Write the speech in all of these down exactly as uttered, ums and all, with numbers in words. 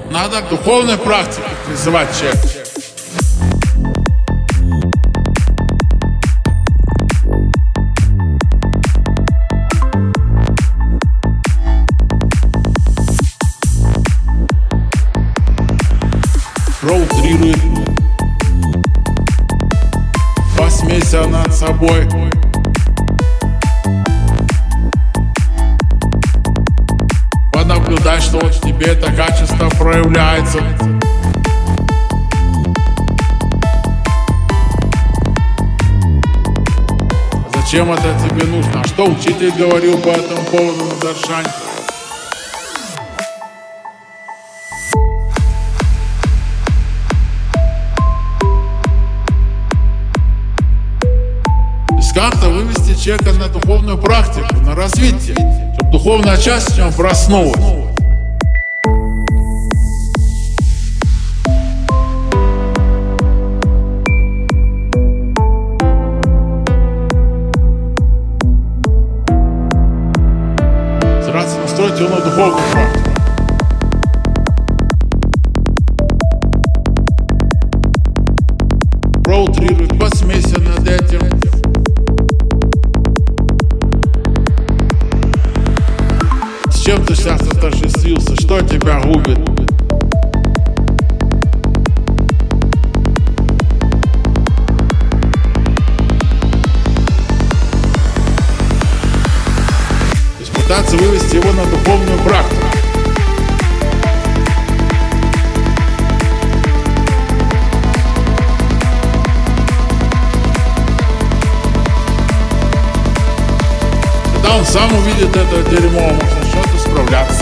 Надо к духовной практике призывать человека. Проутрирует, посмейся над собой. Понаблюдай, что вот в тебе это качество проявляется. Зачем это тебе нужно? А что учитель говорил по этому поводу на даршане? Как-то вывести человека на духовную практику, на развитие, чтобы духовная часть в нем проснулась. Стараться настроить его на духовную практику. Проутрируй, посмейся над этим. Чем ты сейчас отождествился? Что тебя губит? То есть пытаться вывести его на духовную практику. Когда он сам увидит это дерьмо, он начнет исправляться.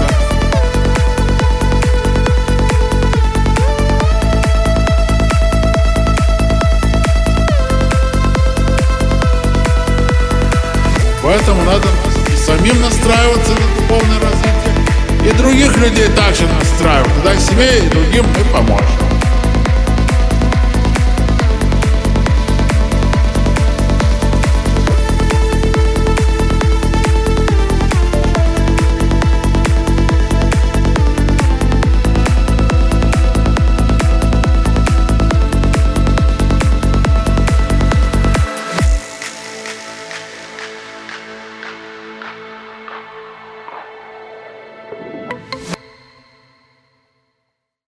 Поэтому надо и самим настраиваться на духовное развитие, и других людей также настраивать. Тогда и себе, и другим мы поможем.